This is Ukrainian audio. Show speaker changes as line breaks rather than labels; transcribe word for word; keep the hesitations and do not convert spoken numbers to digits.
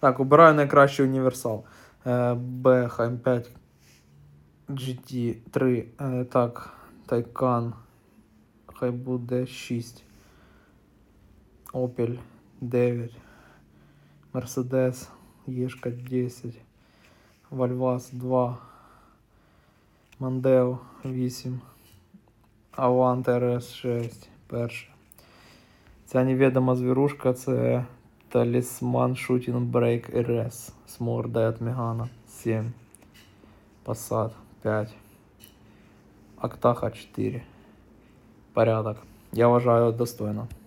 Так, обираю найкращий універсал. Б, Х М п'ять, Джі Ті три, е, так, Taycan, хай буде шість, Opel дев'ять, Mercedes, Єшка десять, Вольвас два, Mondeo вісім, Avant Р С шість, перше. Ця невідома звірушка це Талісман Shooting Brake Р С з мордою від Мегана сім, Passat п'ять, Актаха чотири. Порядок. Я вважаю достойно.